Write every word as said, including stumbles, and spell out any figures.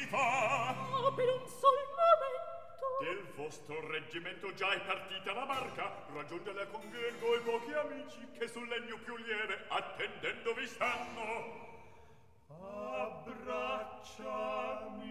fa? Ah, per un sol momento. Del vostro reggimento già è partita la barca. Raggiungela con Virgo e pochi amici che sul legno più lieve attendendo vi stanno. Abbracciami